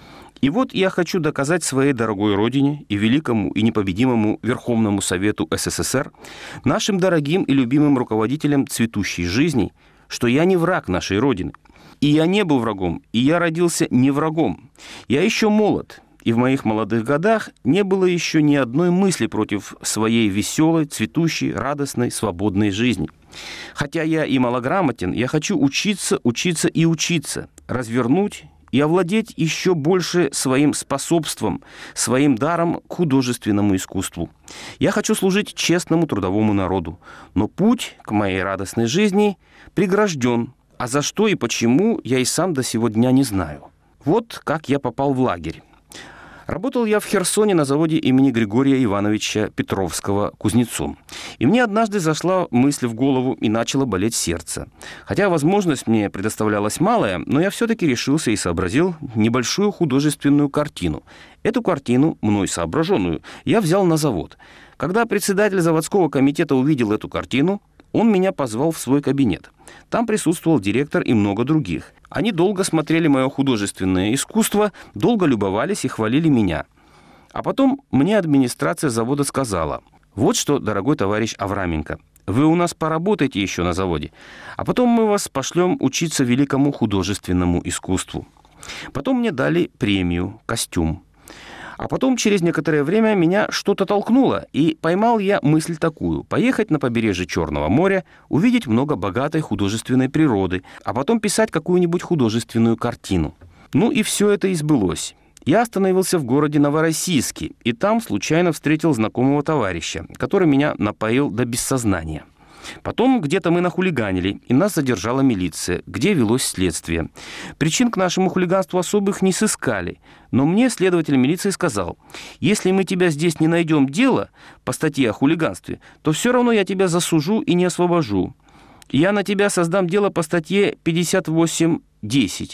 И вот я хочу доказать своей дорогой Родине и великому и непобедимому Верховному Совету эс эс эс эр, нашим дорогим и любимым руководителям цветущей жизни, что я не враг нашей Родины. И я не был врагом, и я родился не врагом. Я еще молод, и в моих молодых годах не было еще ни одной мысли против своей веселой, цветущей, радостной, свободной жизни. Хотя я и малограмотен, я хочу учиться, учиться и учиться, развернуть и овладеть еще больше своим способством, своим даром к художественному искусству. Я хочу служить честному трудовому народу, но путь к моей радостной жизни прегражден, а за что и почему я и сам до сего дня не знаю. Вот как я попал в лагерь. Работал я в Херсоне на заводе имени Григория Ивановича Петровского кузнецом. И мне однажды зашла мысль в голову и начало болеть сердце. Хотя возможность мне предоставлялась малая, но я все-таки решился и сообразил небольшую художественную картину. Эту картину, мной соображенную, я взял на завод. Когда председатель заводского комитета увидел эту картину, он меня позвал в свой кабинет. Там присутствовал директор и много других. Они долго смотрели мое художественное искусство, долго любовались и хвалили меня. А потом мне администрация завода сказала: вот что, дорогой товарищ Авраменко, вы у нас поработаете еще на заводе, а потом мы вас пошлем учиться великому художественному искусству. Потом мне дали премию, костюм. А потом, через некоторое время, меня что-то толкнуло, и поймал я мысль такую: поехать на побережье Черного моря, увидеть много богатой художественной природы, а потом писать какую-нибудь художественную картину. Ну и все это и сбылось. Я остановился в городе Новороссийске, и там случайно встретил знакомого товарища, который меня напоил до бессознания. Потом где-то мы нахулиганили, и нас задержала милиция, где велось следствие. Причин к нашему хулиганству особых не сыскали, но мне следователь милиции сказал: если мы тебя здесь не найдем дело по статье о хулиганстве, то все равно я тебя засужу и не освобожу. Я на тебя создам дело по статье пятьдесят восемь десять.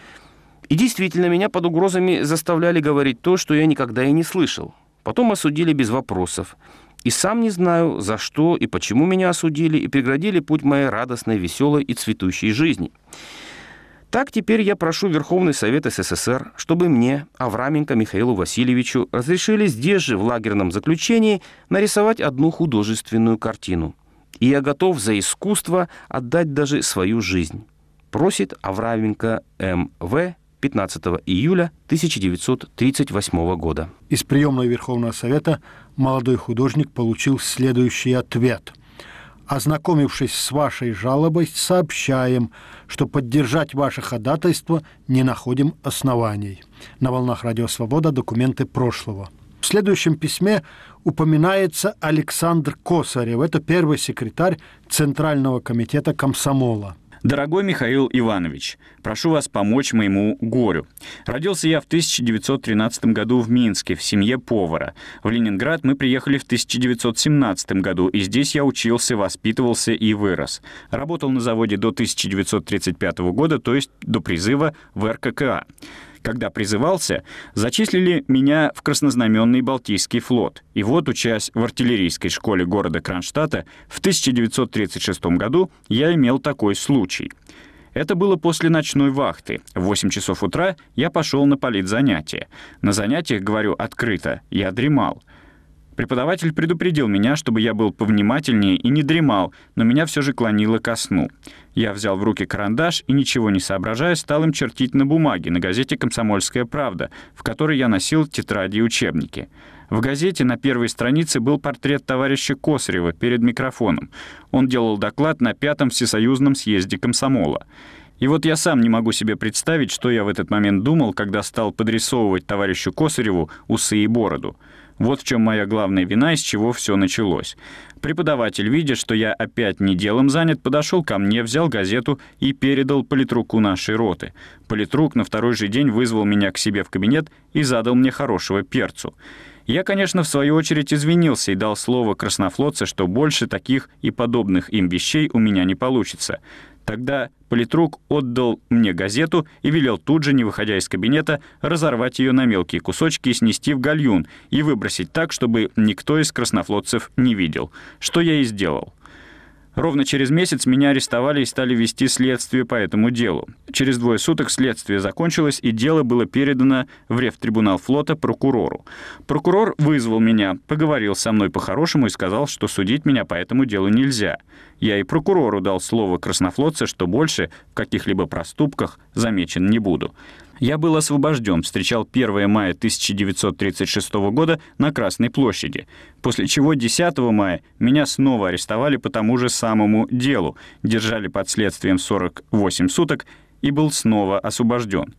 И действительно, меня под угрозами заставляли говорить то, что я никогда и не слышал. Потом осудили без вопросов. И сам не знаю, за что и почему меня осудили и преградили путь моей радостной, веселой и цветущей жизни. Так теперь я прошу Верховный Совет эс эс эс эр, чтобы мне, Авраменко Михаилу Васильевичу, разрешили здесь же, в лагерном заключении, нарисовать одну художественную картину. И я готов за искусство отдать даже свою жизнь. Просит Авраменко эм вэ пятнадцатого июля тысяча девятьсот тридцать восьмого года. Из приемной Верховного Совета молодой художник получил следующий ответ. Ознакомившись с вашей жалобой, сообщаем, что поддержать ваше ходатайство не находим оснований. На волнах Радио Свобода документы прошлого. В следующем письме упоминается Александр Косарев. Это первый секретарь Центрального комитета комсомола. Дорогой Михаил Иванович, прошу вас помочь моему горю. Родился я в тысяча девятьсот тринадцатом году в Минске, в семье повара. В Ленинград мы приехали в тысяча девятьсот семнадцатом году, и здесь я учился, воспитывался и вырос. Работал на заводе до тысяча девятьсот тридцать пятого года, то есть до призыва в эр ка ка а. Когда призывался, зачислили меня в краснознаменный Балтийский флот. И вот, учась в артиллерийской школе города Кронштадта, в тысяча девятьсот тридцать шестом году я имел такой случай. Это было после ночной вахты. В восемь часов утра я пошел на политзанятия. На занятиях, говорю открыто, я дремал. Преподаватель предупредил меня, чтобы я был повнимательнее и не дремал, но меня все же клонило ко сну. Я взял в руки карандаш и, ничего не соображая, стал им чертить на бумаге, на газете «Комсомольская правда», в которой я носил тетради и учебники. В газете на первой странице был портрет товарища Косарева перед микрофоном. Он делал доклад на пятом всесоюзном съезде комсомола. И вот я сам не могу себе представить, что я в этот момент думал, когда стал подрисовывать товарищу Косареву усы и бороду. Вот в чем моя главная вина, из чего все началось. Преподаватель, видя, что я опять не делом занят, подошел ко мне, взял газету и передал политруку нашей роты. Политрук на второй же день вызвал меня к себе в кабинет и задал мне хорошего перцу. Я, конечно, в свою очередь извинился и дал слово краснофлотце, что больше таких и подобных им вещей у меня не получится. Тогда политрук отдал мне газету и велел тут же, не выходя из кабинета, разорвать ее на мелкие кусочки и снести в гальюн и выбросить так, чтобы никто из краснофлотцев не видел. Что я и сделал. Ровно через месяц меня арестовали и стали вести следствие по этому делу. Через двое суток следствие закончилось, и дело было передано в Ревтрибунал флота прокурору. Прокурор вызвал меня, поговорил со мной по-хорошему и сказал, что судить меня по этому делу нельзя. Я и прокурору дал слово краснофлотца, что больше в каких-либо проступках замечен не буду. Я был освобожден, встречал первого мая тысяча девятьсот тридцать шестого года на Красной площади, после чего десятого мая меня снова арестовали по тому же самому делу, держали под следствием сорок восемь суток и был снова освобожден.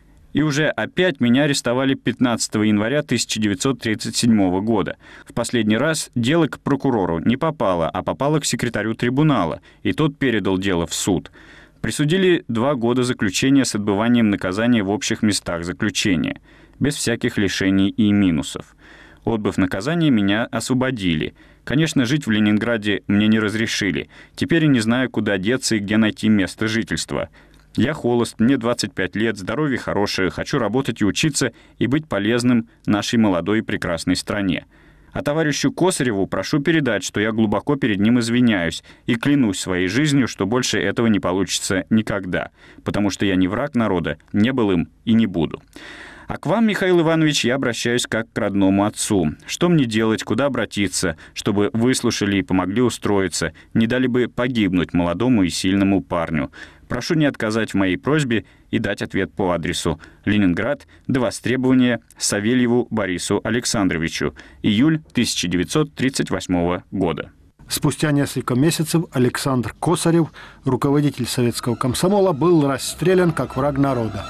И уже опять меня арестовали пятнадцатого января тысяча девятьсот тридцать седьмого года. В последний раз дело к прокурору не попало, а попало к секретарю трибунала, и тот передал дело в суд. Присудили два года заключения с отбыванием наказания в общих местах заключения, без всяких лишений и минусов. Отбыв наказание, меня освободили. Конечно, жить в Ленинграде мне не разрешили. Теперь я не знаю, куда деться и где найти место жительства. Я холост, мне двадцать пять лет, здоровье хорошее, хочу работать и учиться и быть полезным нашей молодой и прекрасной стране. А товарищу Косареву прошу передать, что я глубоко перед ним извиняюсь и клянусь своей жизнью, что больше этого не получится никогда, потому что я не враг народа, не был им и не буду. А к вам, Михаил Иванович, я обращаюсь как к родному отцу. Что мне делать, куда обратиться, чтобы выслушали и помогли устроиться, не дали бы погибнуть молодому и сильному парню? Прошу не отказать в моей просьбе и дать ответ по адресу: Ленинград, до востребования Савельеву Борису Александровичу, июль тысяча девятьсот тридцать восьмого года. Спустя несколько месяцев Александр Косарев, руководитель советского комсомола, был расстрелян как враг народа.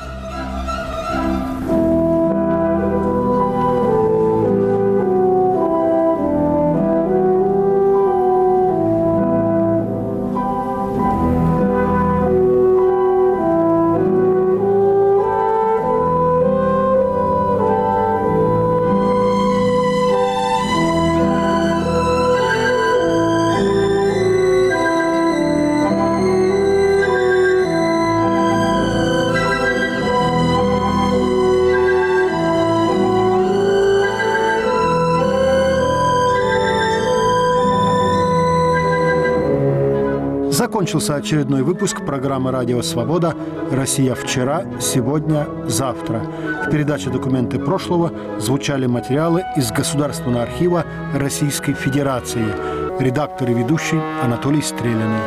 Закончился очередной выпуск программы «Радио Свобода. Россия вчера, сегодня, завтра». В передаче «Документы прошлого» звучали материалы из Государственного архива Российской Федерации. Редактор и ведущий Анатолий Стреляный.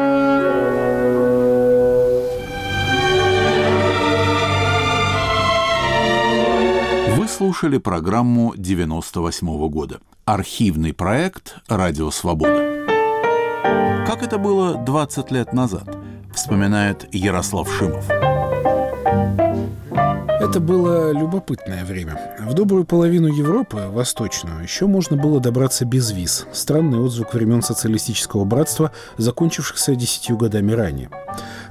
Вы слушали программу девяносто восьмого года. Архивный проект «Радио Свобода». Как это было двадцать лет назад, вспоминает Ярослав Шимов. Это было любопытное время. В добрую половину Европы, восточную, еще можно было добраться без виз. Странный отзвук времен социалистического братства, закончившихся десятью годами ранее.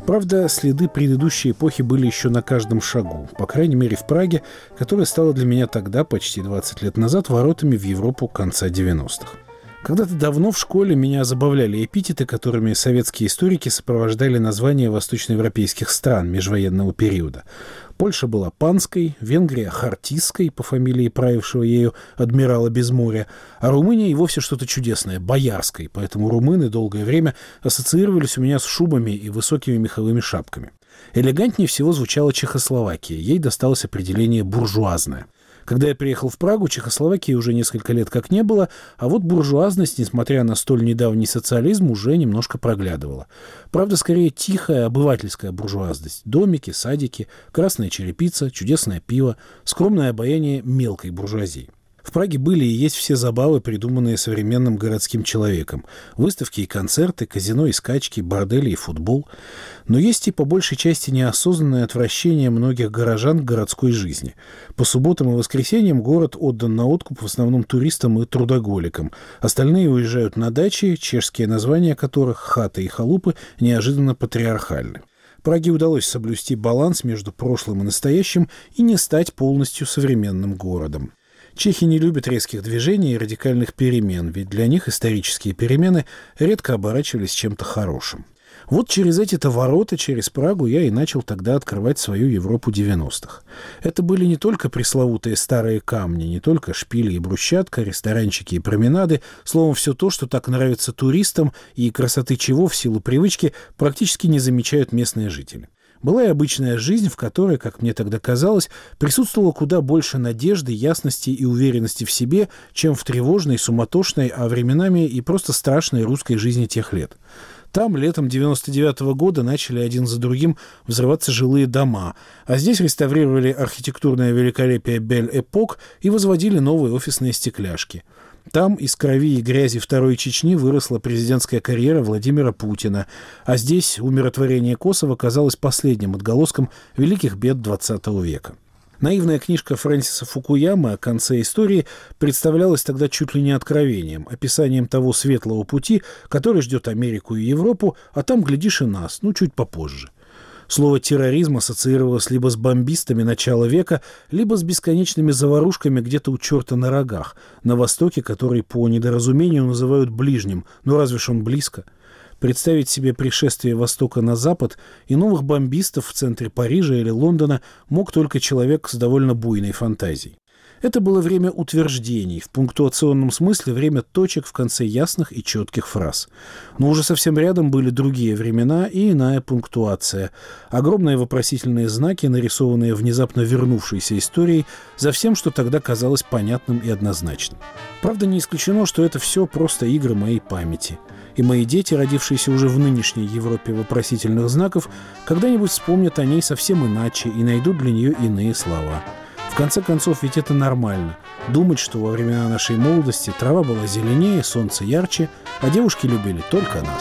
Правда, следы предыдущей эпохи были еще на каждом шагу, по крайней мере в Праге, которая стала для меня тогда, почти двадцать лет назад, воротами в Европу конца девяностых. Когда-то давно в школе меня забавляли эпитеты, которыми советские историки сопровождали названия восточноевропейских стран межвоенного периода. Польша была панской, Венгрия — хартистской, по фамилии правившего ею адмирала Безморья, а Румыния и вовсе что-то чудесное — боярской, поэтому румыны долгое время ассоциировались у меня с шубами и высокими меховыми шапками. Элегантнее всего звучала Чехословакия, ей досталось определение «буржуазная». Когда я приехал в Прагу, Чехословакии уже несколько лет как не было, а вот буржуазность, несмотря на столь недавний социализм, уже немножко проглядывала. Правда, скорее тихая обывательская буржуазность. Домики, садики, красная черепица, чудесное пиво, скромное обаяние мелкой буржуазии. В Праге были и есть все забавы, придуманные современным городским человеком. Выставки и концерты, казино и скачки, бордели и футбол. Но есть и по большей части неосознанное отвращение многих горожан к городской жизни. По субботам и воскресеньям город отдан на откуп в основном туристам и трудоголикам. Остальные уезжают на дачи, чешские названия которых, хаты и халупы, неожиданно патриархальны. Праге удалось соблюсти баланс между прошлым и настоящим и не стать полностью современным городом. Чехи не любят резких движений и радикальных перемен, ведь для них исторические перемены редко оборачивались чем-то хорошим. Вот через эти-то ворота, через Прагу, я и начал тогда открывать свою Европу девяностых. Это были не только пресловутые старые камни, не только шпили и брусчатка, ресторанчики и променады, словом, все то, что так нравится туристам и красоты чего в силу привычки практически не замечают местные жители. Была и обычная жизнь, в которой, как мне тогда казалось, присутствовало куда больше надежды, ясности и уверенности в себе, чем в тревожной, суматошной, а временами и просто страшной русской жизни тех лет. Там летом девяносто девятого года начали один за другим взрываться жилые дома, а здесь реставрировали архитектурное великолепие Бель-Эпок и возводили новые офисные стекляшки. Там из крови и грязи Второй Чечни выросла президентская карьера Владимира Путина, а здесь умиротворение Косово казалось последним отголоском великих бед двадцатого века. Наивная книжка Фрэнсиса Фукуямы о конце истории представлялась тогда чуть ли не откровением, описанием того светлого пути, который ждет Америку и Европу, а там, глядишь, и нас, ну, чуть попозже. Слово «терроризм» ассоциировалось либо с бомбистами начала века, либо с бесконечными заварушками где-то у черта на рогах, на востоке, который по недоразумению называют ближним, но разве ж он близко? Представить себе пришествие Востока на Запад и новых бомбистов в центре Парижа или Лондона мог только человек с довольно буйной фантазией. Это было время утверждений, в пунктуационном смысле время точек в конце ясных и четких фраз. Но уже совсем рядом были другие времена и иная пунктуация. Огромные вопросительные знаки, нарисованные внезапно вернувшейся историей, за всем, что тогда казалось понятным и однозначным. Правда, не исключено, что это все просто игры моей памяти. И мои дети, родившиеся уже в нынешней Европе вопросительных знаков, когда-нибудь вспомнят о ней совсем иначе и найдут для нее иные слова. В конце концов, ведь это нормально. Думать, что во времена нашей молодости трава была зеленее, солнце ярче, а девушки любили только нас.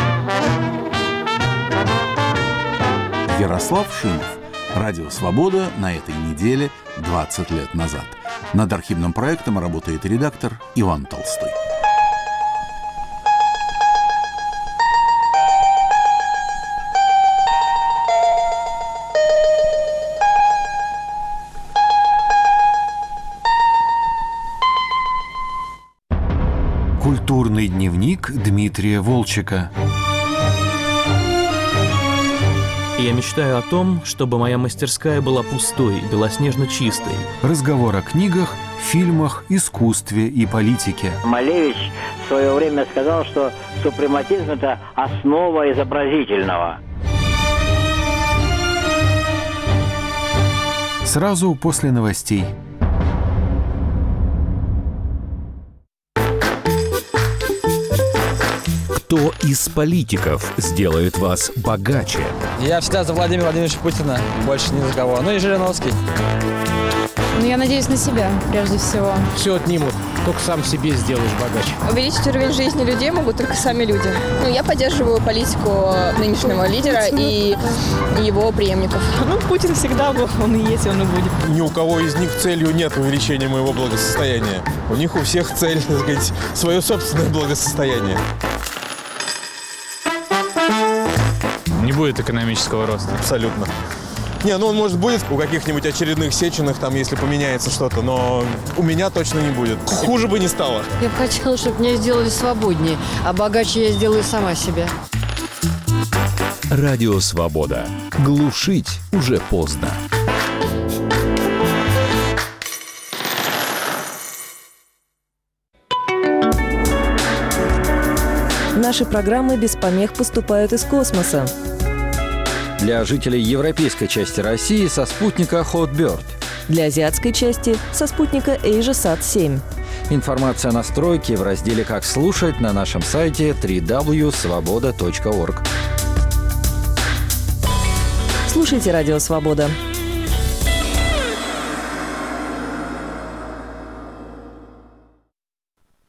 Ярослав Шимов. Радио «Свобода» на этой неделе двадцать лет назад. Над архивным проектом работает редактор Иван Толстой. Культурный дневник Дмитрия Волчека. Я мечтаю о том, чтобы моя мастерская была пустой, белоснежно чистой. Разговор о книгах, фильмах, искусстве и политике. Малевич в свое время сказал, что супрематизм – это основа изобразительного. Сразу после новостей. Кто из политиков сделает вас богаче? Я всегда за Владимира Владимировича Путина, больше ни за кого. Ну и Жириновский. Ну, я надеюсь на себя, прежде всего. Все отнимут, только сам себе сделаешь богаче. Увеличить уровень жизни людей могут только сами люди. Ну, я поддерживаю политику нынешнего лидера и его преемников. Ну, Путин всегда был, он и есть, он и будет. Ни у кого из них целью нет увеличения моего благосостояния. У них у всех цель, так сказать, свое собственное благосостояние. Не будет экономического роста. Абсолютно. Не, ну он, может, будет у каких-нибудь очередных Сеченых, там, если поменяется что-то, но у меня точно не будет. Хуже бы не стало. Я бы хотела, чтобы меня сделали свободнее, а богаче я сделаю сама себя. Радио «Свобода». Глушить уже поздно. Наши программы без помех поступают из космоса. Для жителей европейской части России со спутника Hotbird. Для азиатской части со спутника AsiaSat семь. Информация о настройке в разделе «Как слушать» на нашем сайте дабл-ю дабл ю дабл ю точка свобода точка орг. Слушайте «Радио Свобода».